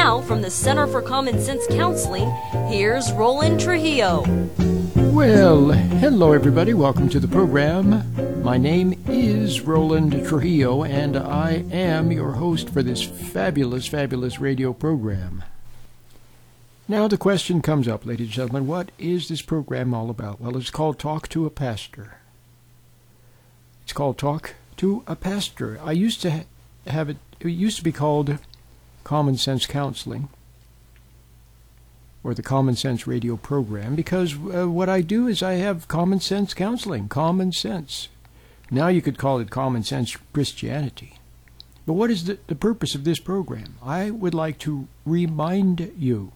now, from the Center for Common Sense Counseling, here's Roland Trujillo. Well, hello everybody. Welcome to the program. My name is Roland Trujillo, and I am your host for this fabulous radio program. Now the question comes up, ladies and gentlemen, what is this program all about? Well, it's called Talk to a Pastor. It's called Talk to a Pastor. I used to have it used to be called Common Sense Counseling, or the Common Sense radio program, because what I do is I have common sense counseling, common sense. Now you could call it Common Sense Christianity. But what is the purpose of this program? I would like to remind you.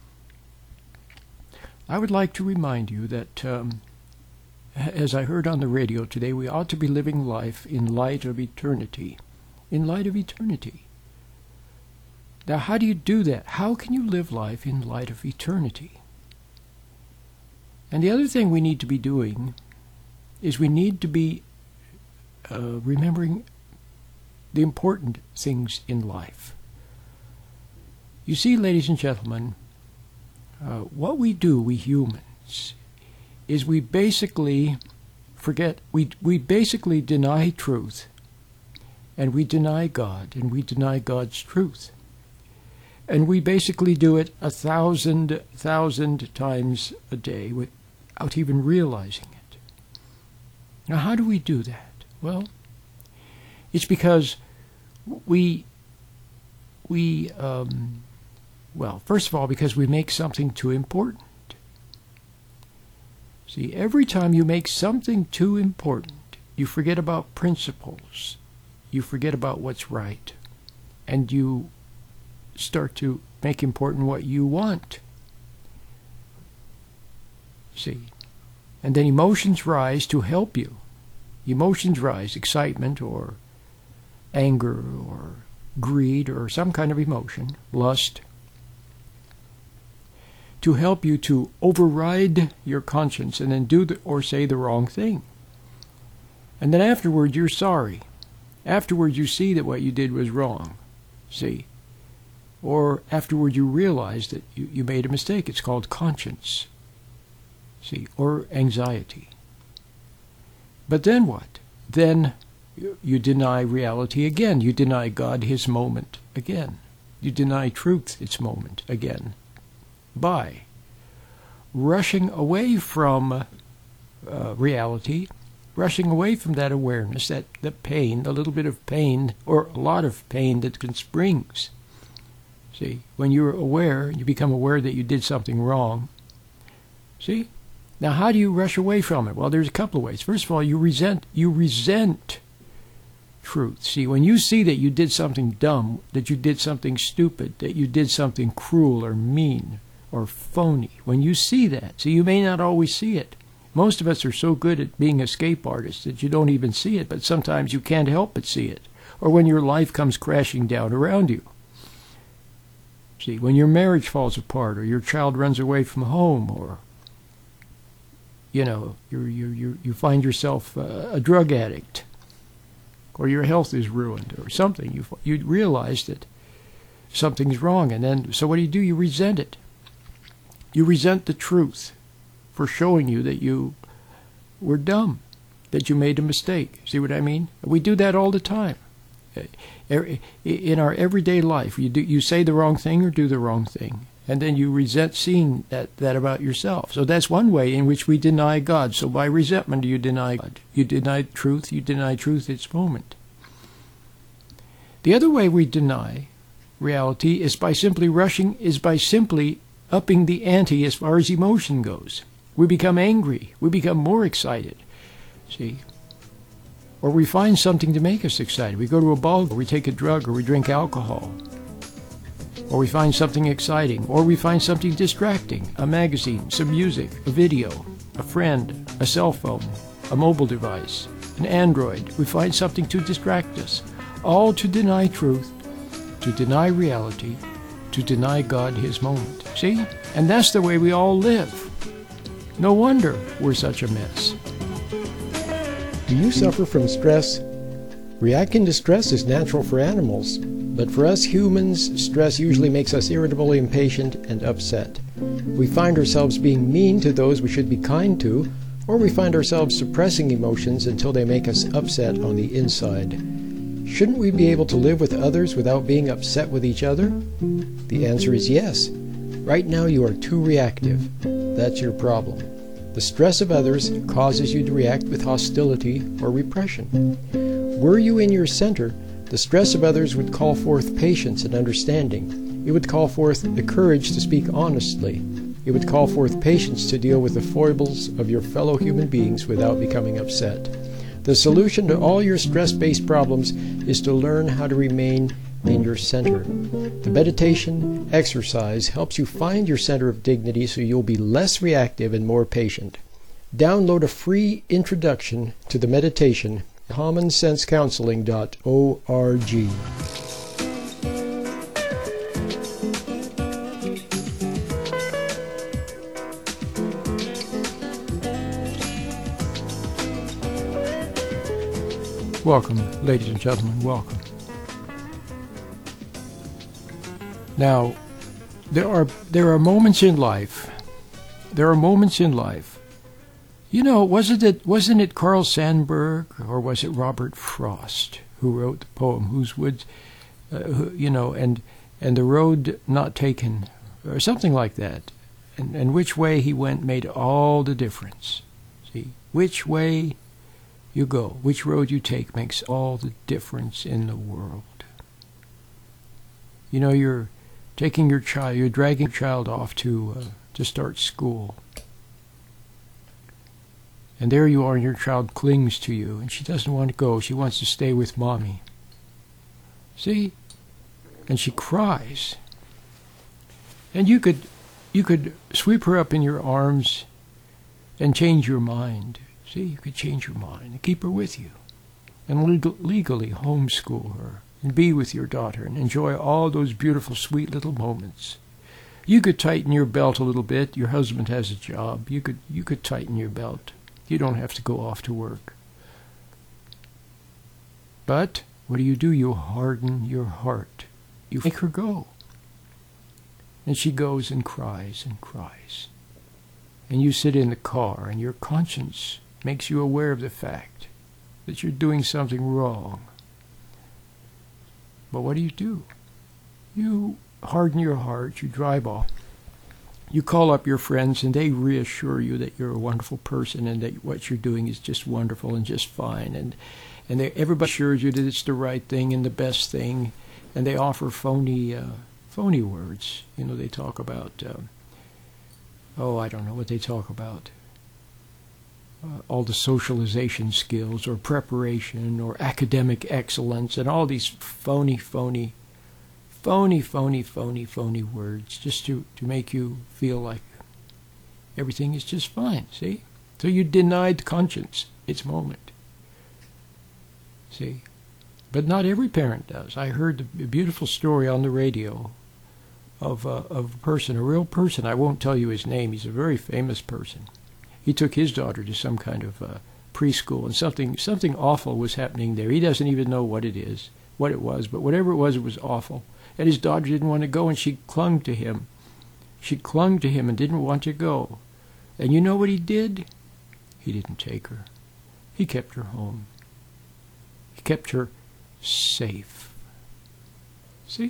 That, as I heard on the radio today, we ought to be living life in light of eternity. In light of eternity. Now, how do you do that? How can you live life in light of eternity? And the other thing we need to be doing is we need to be remembering the important things in life. You see, ladies and gentlemen, what we do, we humans, is we basically we basically deny truth, and we deny God, and we deny God's truth. And we basically do it 1,000 times a day without even realizing it. Now, how do we do that? Well, it's because first of all, because we make something too important. See, every time you make something too important, you forget about principles. You forget about what's right. And you start to make important what you want. See? And then emotions rise to help you. Emotions rise, excitement or anger or greed or some kind of emotion, lust, to help you to override your conscience and then do or say the wrong thing. And then afterward, you're sorry. Afterward, you see that what you did was wrong. See? Or afterward, you realize that you made a mistake. It's called conscience. See? Or anxiety. But then what? Then you deny reality again. You deny God His moment again. You deny truth its moment again. By rushing away from reality, rushing away from that awareness, that the pain, the little bit of pain, or a lot of pain that springs. See, when you're aware, you become aware that you did something wrong. See? Now, how do you rush away from it? Well, there's a couple of ways. First of all, you resent truth. See, when you see that you did something dumb, that you did something stupid, that you did something cruel or mean or phony, when you see that, see, you may not always see it. Most of us are so good at being escape artists that you don't even see it, but sometimes you can't help but see it. Or when your life comes crashing down around you. See, when your marriage falls apart, or your child runs away from home, or you find yourself a drug addict, or your health is ruined, or something, you realize that something's wrong, and then so what do? You resent it. You resent the truth for showing you that you were dumb, that you made a mistake. See what I mean? We do that all the time. In our everyday life, you say the wrong thing or do the wrong thing, and then you resent seeing that about yourself. So that's one way in which we deny God. So by resentment, you deny God. You deny truth. You deny truth its moment. The other way we deny reality is by simply upping the ante as far as emotion goes. We become angry. We become more excited. See? Or we find something to make us excited. We go to a ball, or we take a drug, or we drink alcohol. Or we find something exciting. Or we find something distracting. A magazine, some music, a video, a friend, a cell phone, a mobile device, an Android. We find something to distract us. All to deny truth, to deny reality, to deny God His moment. See? And that's the way we all live. No wonder we're such a mess. Do you suffer from stress? Reacting to stress is natural for animals. But for us humans, stress usually makes us irritable, impatient, and upset. We find ourselves being mean to those we should be kind to, or we find ourselves suppressing emotions until they make us upset on the inside. Shouldn't we be able to live with others without being upset with each other? The answer is yes. Right now you are too reactive. That's your problem. The stress of others causes you to react with hostility or repression. Were you in your center, the stress of others would call forth patience and understanding. It would call forth the courage to speak honestly. It would call forth patience to deal with the foibles of your fellow human beings without becoming upset. The solution to all your stress-based problems is to learn how to remain in your center. The meditation exercise helps you find your center of dignity so you'll be less reactive and more patient. Download a free introduction to the meditation at commonsensecounseling.org. Welcome, ladies and gentlemen, welcome. Now, there are moments in life. There are moments in life. You know, wasn't it Carl Sandburg or was it Robert Frost who wrote the poem "Whose Woods," and the road not taken, or something like that, and which way he went made all the difference. See, which way you go, which road you take makes all the difference in the world. You know, you're dragging your child off to start school. And there you are, and your child clings to you, and she doesn't want to go. She wants to stay with mommy. See? And she cries. And you could sweep her up in your arms and change your mind. See, you could change your mind and keep her with you. And legally homeschool her. And be with your daughter and enjoy all those beautiful, sweet little moments. You could tighten your belt a little bit. Your husband has a job. You could tighten your belt. You don't have to go off to work. But what do? You harden your heart. You make her go. And she goes and cries and cries. And you sit in the car, and your conscience makes you aware of the fact that you're doing something wrong. But what do? You harden your heart, you drive off. You call up your friends and they reassure you that you're a wonderful person and that what you're doing is just wonderful and just fine. And everybody assures you that it's the right thing and the best thing. And they offer phony words. You know, they talk about, I don't know what they talk about. All the socialization skills or preparation or academic excellence and all these phony words just to make you feel like everything is just fine, see? So you denied conscience its moment, see? But not every parent does. I heard a beautiful story on the radio of a person, a real person. I won't tell you his name. He's a very famous person. He took his daughter to some kind of preschool, and something awful was happening there. He doesn't even know what it was, but whatever it was awful. And his daughter didn't want to go, and she clung to him. She clung to him and didn't want to go. And you know what he did? He didn't take her. He kept her home. He kept her safe. See?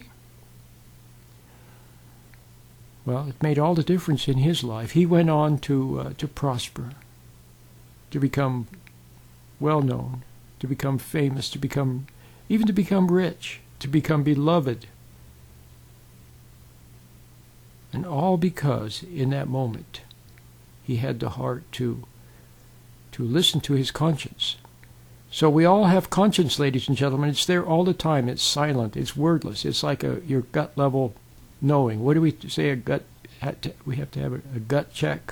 Well, it made all the difference in his life. He went on to prosper, to become well-known, to become famous, to become rich, to become beloved. And all because, in that moment, he had the heart to listen to his conscience. So we all have conscience, ladies and gentlemen. It's there all the time. It's silent. It's wordless. It's like your gut level knowing. What do we say? We have to have a gut check.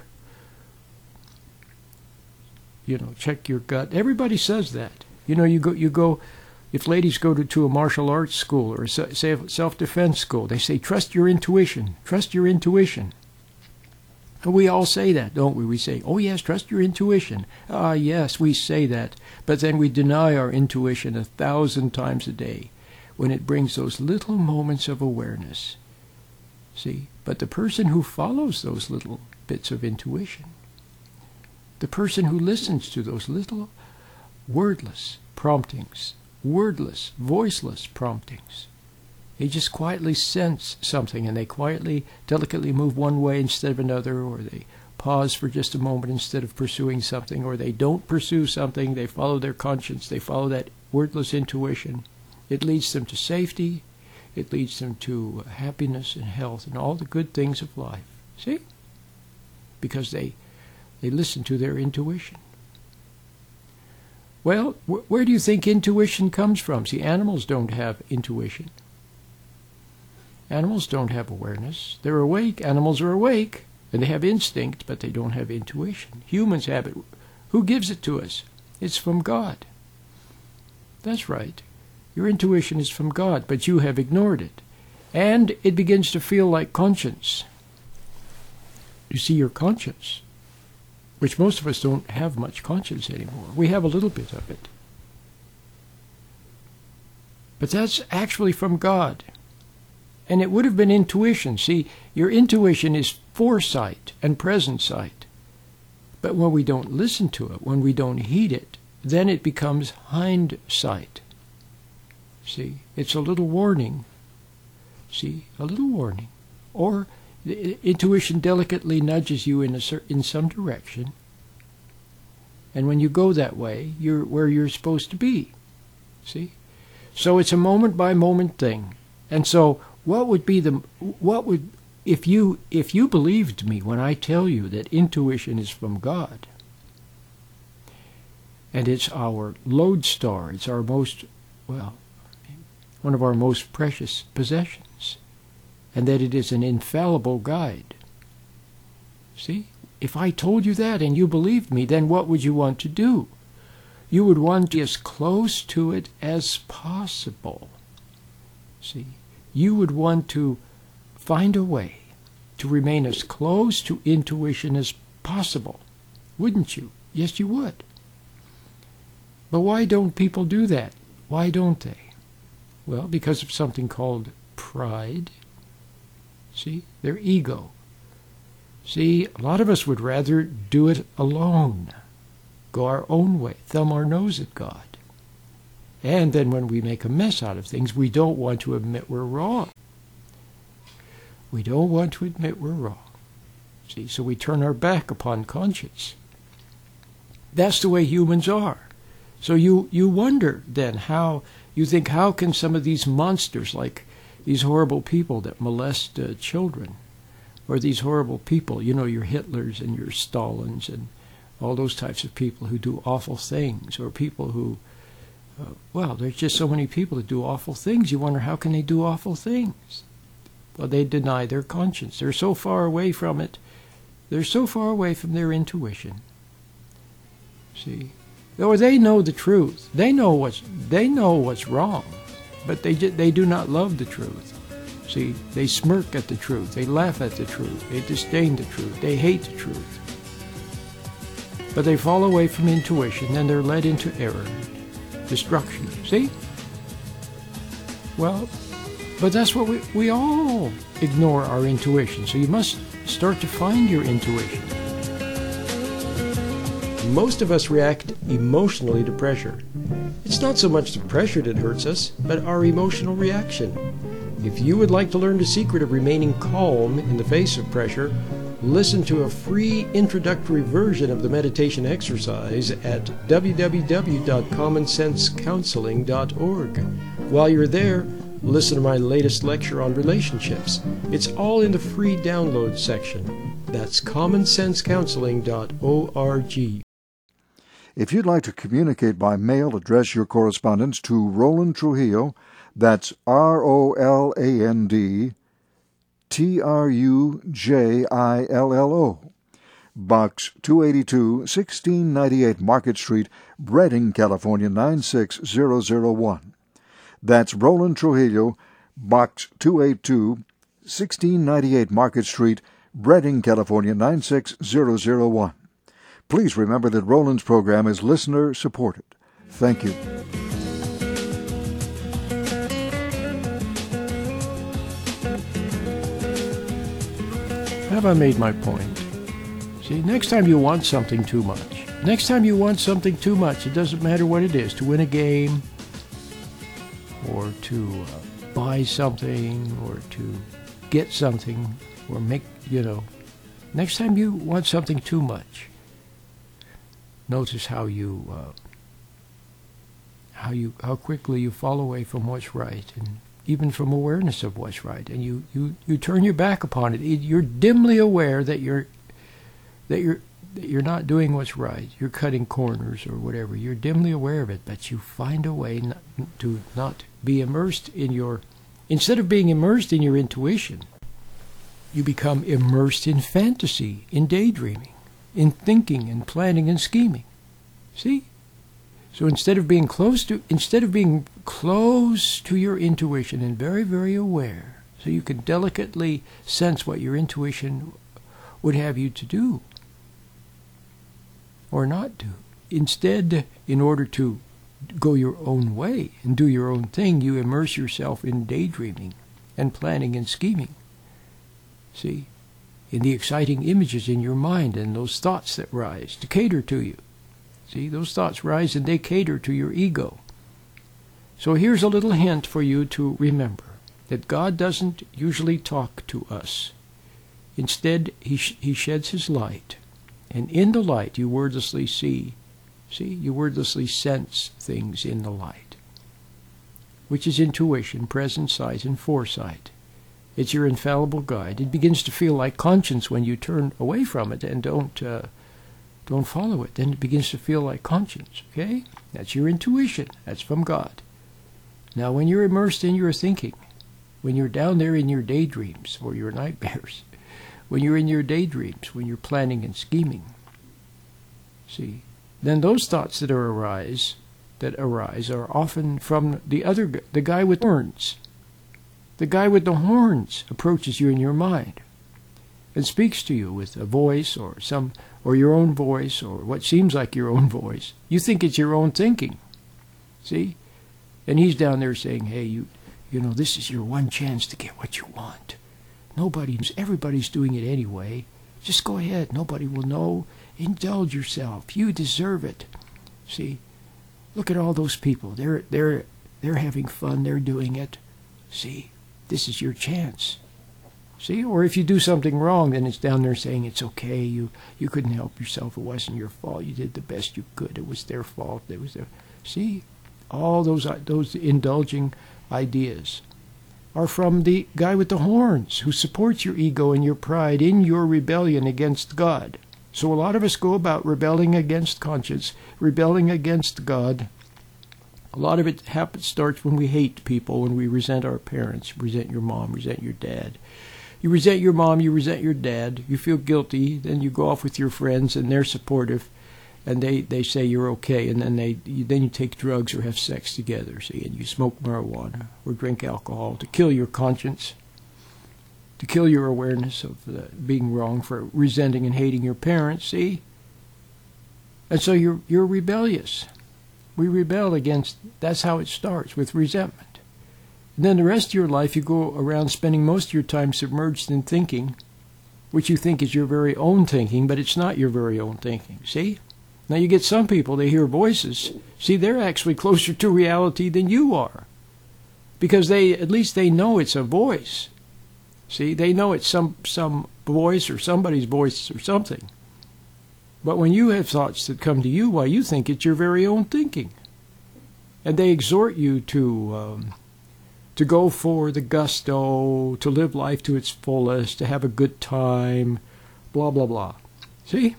You know, check your gut. Everybody says that. You know, you go. If ladies go to a martial arts school or say a self-defense school, they say trust your intuition. Trust your intuition. And we all say that, don't we? We say, oh yes, trust your intuition. Yes, we say that. But then we deny our intuition 1,000 times a day. when it brings those little moments of awareness. See? But the person who follows those little bits of intuition, the person who listens to those little wordless promptings, wordless, voiceless promptings, they just quietly sense something, and they quietly, delicately move one way instead of another, or they pause for just a moment instead of pursuing something, or they don't pursue something, they follow their conscience, they follow that wordless intuition. It leads them to safety, it leads them to happiness and health and all the good things of life. See? Because they listen to their intuition. Well, where do you think intuition comes from? See, animals don't have intuition. Animals don't have awareness. They're awake. Animals are awake, and they have instinct, but they don't have intuition. Humans have it. Who gives it to us? It's from God. That's right. Your intuition is from God, but you have ignored it. And it begins to feel like conscience. You see, your conscience, which most of us don't have much conscience anymore. We have a little bit of it. But that's actually from God. And it would have been intuition. See, your intuition is foresight and present sight. But when we don't listen to it, when we don't heed it, then it becomes hindsight. See, it's a little warning. See, a little warning. Or the intuition delicately nudges you in some direction. And when you go that way, you're where you're supposed to be. See? So it's a moment-by-moment thing. And so if you believed me when I tell you that intuition is from God, and it's our lodestar, it's our one of our most precious possessions, and that it is an infallible guide. See? If I told you that and you believed me, then what would you want to do? You would want to be as close to it as possible. See? You would want to find a way to remain as close to intuition as possible. Wouldn't you? Yes, you would. But why don't people do that? Why don't they? Well, because of something called pride. See? Their ego. See, a lot of us would rather do it alone. Go our own way. Thumb our nose at God. And then when we make a mess out of things, we don't want to admit we're wrong. We don't want to admit we're wrong. See, so we turn our back upon conscience. That's the way humans are. So you wonder then how can some of these monsters, like these horrible people that molest children, or these horrible people, your Hitlers and your Stalins and all those types of people who do awful things, or people who, there's just so many people that do awful things. You wonder, how can they do awful things? Well, they deny their conscience. They're so far away from it. They're so far away from their intuition. See? Or they know the truth. They know what's wrong, but they do not love the truth. See, they smirk at the truth. They laugh at the truth. They disdain the truth. They hate the truth. But they fall away from intuition, and they're led into error, destruction. See? Well, but that's what we all ignore our intuition. So you must start to find your intuition. Most of us react emotionally to pressure. It's not so much the pressure that hurts us, but our emotional reaction. If you would like to learn the secret of remaining calm in the face of pressure, listen to a free introductory version of the meditation exercise at www.commonsensecounseling.org. While you're there, listen to my latest lecture on relationships. It's all in the free download section. That's commonsensecounseling.org. If you'd like to communicate by mail, address your correspondence to Roland Trujillo. That's ROLAND TRUJILLO. Box 282, 1698 Market Street, Redding, California, 96001. That's Roland Trujillo, Box 282, 1698 Market Street, Redding, California, 96001. Please remember that Roland's program is listener-supported. Thank you. Have I made my point? See, next time you want something too much, it doesn't matter what it is, to win a game, or to buy something, or to get something, or next time you want something too much, notice how quickly you fall away from what's right, and even from awareness of what's right, and you turn your back upon it. You're dimly aware that you're not doing what's right. You're cutting corners or whatever. You're dimly aware of it, but you find a way to not be immersed instead of being immersed in your intuition, you become immersed in fantasy, in daydreaming, in thinking and planning and scheming. See? So instead of being close to your intuition and very, very aware, so you can delicately sense what your intuition would have you to do or not do. Instead, in order to go your own way and do your own thing, you immerse yourself in daydreaming and planning and scheming. See? In the exciting images in your mind and those thoughts that rise to cater to you. See? Those thoughts rise and they cater to your ego. So here's a little hint for you to remember, that God doesn't usually talk to us. Instead, He sheds His light. And in the light, you wordlessly you wordlessly sense things in the light, which is intuition, present sight, and foresight. It's your infallible guide. It begins to feel like conscience when you turn away from it and don't follow it. Then it begins to feel like conscience, okay? That's your intuition. That's from God. Now, when you're immersed in your thinking, when you're down there in your daydreams or your nightmares, when you're in your daydreams, when you're planning and scheming, see, then those thoughts that arise are often from the guy with horns. The guy with the horns approaches you in your mind and speaks to you with a voice or your own voice or what seems like your own voice. You think it's your own thinking, see? And he's down there saying, hey, you know, this is your one chance to get what you want. Everybody's doing it anyway. Just go ahead. Nobody will know. Indulge yourself. You deserve it. See, look at all those people. They're having fun. They're doing it. See, this is your chance. See, or if you do something wrong, then it's down there saying it's okay. You couldn't help yourself. It wasn't your fault. You did the best you could. It was their fault. See, all those indulging ideas are from the guy with the horns who supports your ego and your pride in your rebellion against God. So a lot of us go about rebelling against conscience, rebelling against God. A lot of it starts when we hate people, when we resent our parents, resent your mom, resent your dad. You resent your mom, you resent your dad, you feel guilty, then you go off with your friends and they're supportive and they say you're okay, and then you take drugs or have sex together, see, and you smoke marijuana or drink alcohol to kill your conscience, to kill your awareness of being wrong for resenting and hating your parents, see? And so you're rebellious. We rebel against, that's how it starts, with resentment. And then the rest of your life you go around spending most of your time submerged in thinking, which you think is your very own thinking, but it's not your very own thinking, see? Now you get some people, they hear voices. See, they're actually closer to reality than you are. Because at least they know it's a voice. See, they know it's some voice or somebody's voice or something. But when you have thoughts that come to you, why, you think it's your very own thinking. And they exhort you to go for the gusto, to live life to its fullest, to have a good time, blah, blah, blah. See?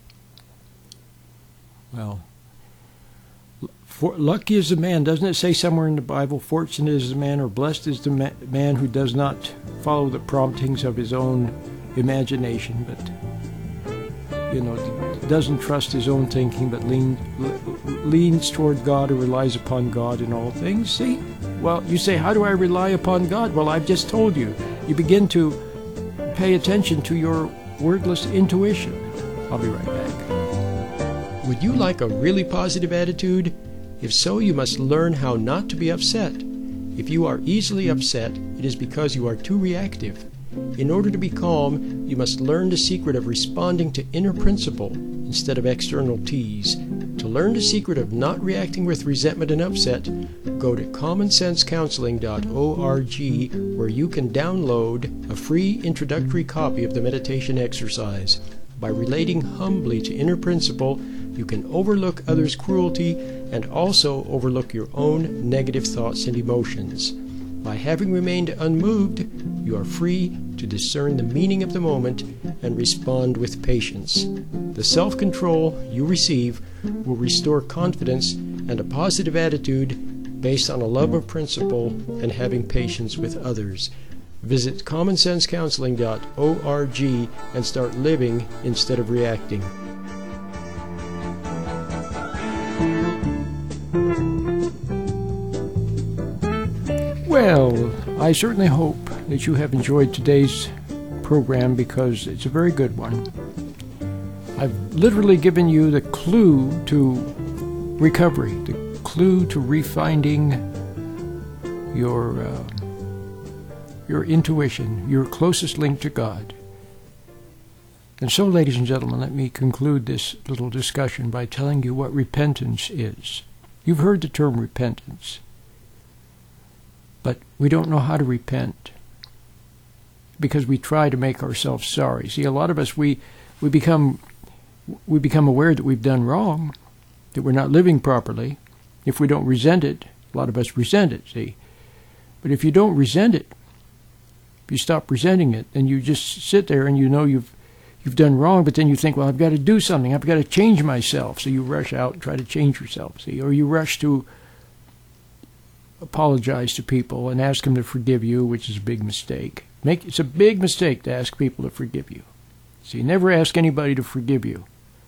Well, lucky is the man, doesn't it say somewhere in the Bible, fortunate is the man or blessed is the man who does not follow the promptings of his own imagination, but, doesn't trust his own thinking, but leans toward God or relies upon God in all things. See? Well, you say, how do I rely upon God? Well, I've just told you. You begin to pay attention to your wordless intuition. I'll be right back. Would you like a really positive attitude? If so, you must learn how not to be upset. If you are easily upset, it is because you are too reactive. In order to be calm, you must learn the secret of responding to inner principle instead of external tease. To learn the secret of not reacting with resentment and upset, go to commonsensecounseling.org, where you can download a free introductory copy of the meditation exercise. By relating humbly to inner principle, you can overlook others' cruelty and also overlook your own negative thoughts and emotions. By having remained unmoved, you are free to discern the meaning of the moment and respond with patience. The self-control you receive will restore confidence and a positive attitude based on a love of principle and having patience with others. Visit commonsensecounseling.org and start living instead of reacting. Well, I certainly hope that you have enjoyed today's program because it's a very good one. I've literally given you the clue to recovery, the clue to refinding your intuition, your closest link to God. And so, ladies and gentlemen, let me conclude this little discussion by telling you what repentance is. You've heard the term repentance, but we don't know how to repent because we try to make ourselves sorry. See, a lot of us, we become aware that we've done wrong, that we're not living properly. If we don't resent it, a lot of us resent it, see. But if you don't resent it, if you stop resenting it, then you just sit there and you know you've done wrong, but then you think, well, I've got to do something. I've got to change myself. So you rush out and try to change yourself, see. Or you rush to apologize to people and ask them to forgive you, which is a big mistake. It's a big mistake to ask people to forgive you. See, never ask anybody to forgive you.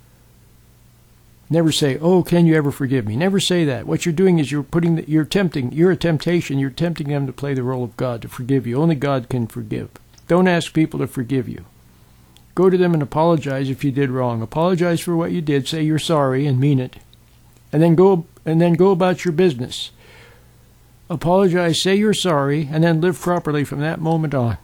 Never say, oh, can you ever forgive me? Never say that. What you're doing is you're a temptation. You're tempting them to play the role of God, to forgive you. Only God can forgive. Don't ask people to forgive you. Go to them and apologize if you did wrong. Apologize for what you did. Say you're sorry and mean it. And then go about your business. Apologize, say you're sorry, and then live properly from that moment on.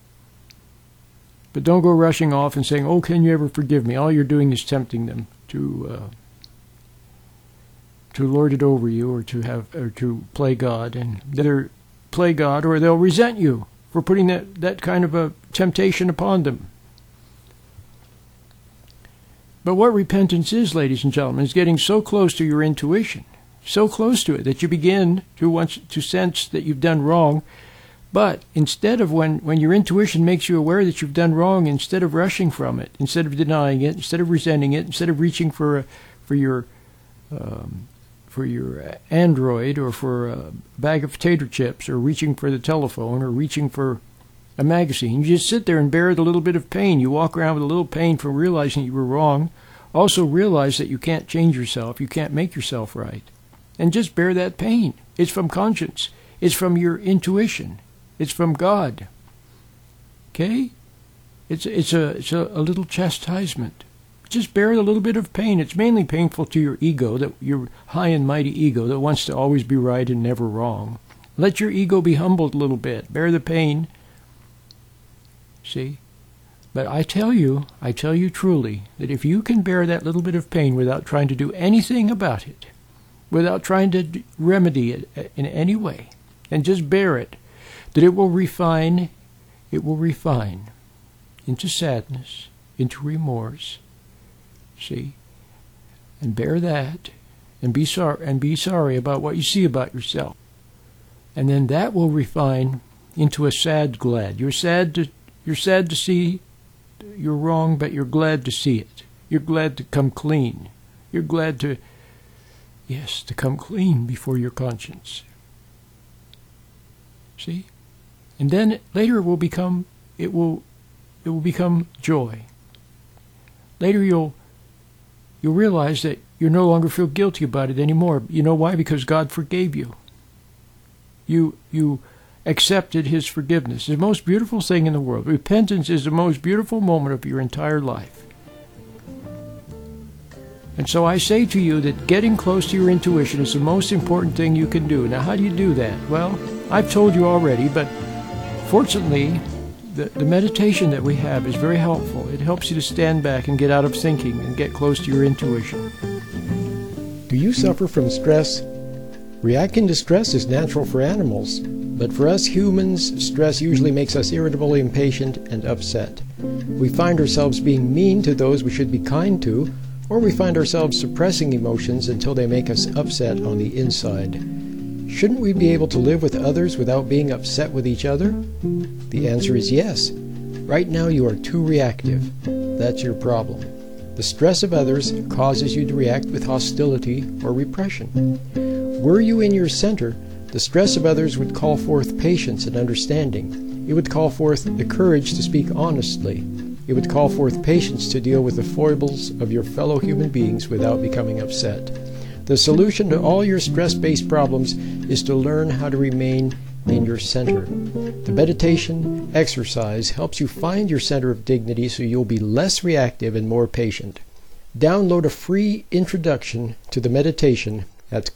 But don't go rushing off and saying, oh, can you ever forgive me? All you're doing is tempting them to lord it over you or to play God, and either play God or they'll resent you for putting that kind of a temptation upon them. But what repentance is, ladies and gentlemen, is getting so close to your intuition, so close to it that you begin to sense that you've done wrong. But instead of when your intuition makes you aware that you've done wrong, instead of rushing from it, instead of denying it, instead of resenting it, instead of reaching for your Android or for a bag of potato chips or reaching for the telephone or reaching for a magazine, you just sit there and bear the little bit of pain. You walk around with a little pain from realizing you were wrong. Also realize that you can't change yourself. You can't make yourself right. And just bear that pain. It's from conscience. It's from your intuition. It's from God. Okay? It's a little chastisement. Just bear a little bit of pain. It's mainly painful to your ego, that your high and mighty ego that wants to always be right and never wrong. Let your ego be humbled a little bit. Bear the pain. See? But I tell you truly, that if you can bear that little bit of pain without trying to do anything about it, without trying to remedy it in any way, and just bear it, that it will refine into sadness, into remorse, see, and bear that, and be sorry about what you see about yourself, and then that will refine into a sad glad. You're sad to see you're wrong, but you're glad to see it. You're glad to come clean. You're glad to come clean before your conscience. See? And then later it will become joy. Later you'll realize that you no longer feel guilty about it anymore. You know why? Because God forgave you. You accepted His forgiveness. It's the most beautiful thing in the world. Repentance is the most beautiful moment of your entire life. And so I say to you that getting close to your intuition is the most important thing you can do. Now, how do you do that? Well, I've told you already, but fortunately, the meditation that we have is very helpful. It helps you to stand back and get out of thinking and get close to your intuition. Do you suffer from stress? Reacting to stress is natural for animals, but for us humans, stress usually makes us irritable, impatient, and upset. We find ourselves being mean to those we should be kind to, or we find ourselves suppressing emotions until they make us upset on the inside. Shouldn't we be able to live with others without being upset with each other? The answer is yes. Right now you are too reactive. That's your problem. The stress of others causes you to react with hostility or repression. Were you in your center, the stress of others would call forth patience and understanding. It would call forth the courage to speak honestly. It would call forth patience to deal with the foibles of your fellow human beings without becoming upset. The solution to all your stress-based problems is to learn how to remain in your center. The meditation exercise helps you find your center of dignity so you'll be less reactive and more patient. Download a free introduction to the meditation at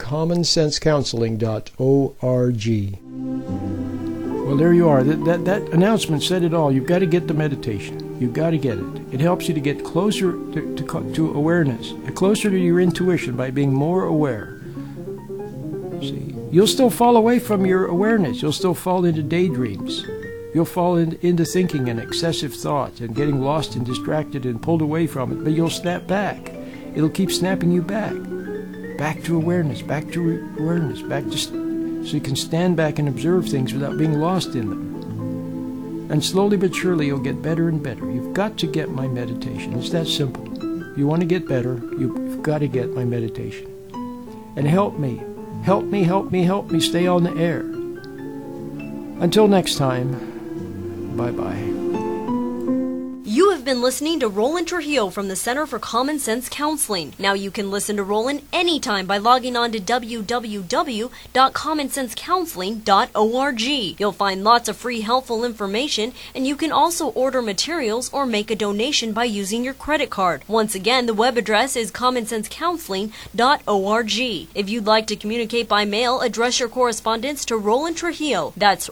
commonsensecounseling.org. Well, there you are. That announcement said it all. You've got to get the meditation. You've got to get it. It helps you to get closer to awareness, closer to your intuition by being more aware. See, you'll still fall away from your awareness. You'll still fall into daydreams. You'll fall into thinking and excessive thought and getting lost and distracted and pulled away from it. But you'll snap back. It'll keep snapping you back. Back to awareness, back to awareness, so you can stand back and observe things without being lost in them. And slowly but surely you'll get better and better. You've got to get my meditation. It's that simple. If you want to get better, you've got to get my meditation. And help me stay on the air. Until next time, bye-bye. You have been listening to Roland Trujillo from the Center for Common Sense Counseling. Now you can listen to Roland anytime by logging on to www.commonsensecounseling.org. You'll find lots of free helpful information, and you can also order materials or make a donation by using your credit card. Once again, the web address is commonsensecounseling.org. If you'd like to communicate by mail, address your correspondence to Roland Trujillo. That's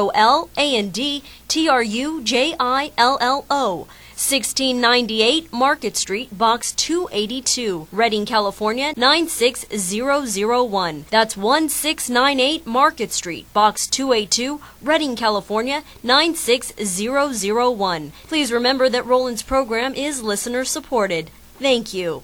ROLANDTRUJILLO. 1698 Market Street, Box 282, Redding, California 96001. That's 1698 Market Street, Box 282, Redding, California 96001. Please remember that Roland's program is listener supported. Thank you.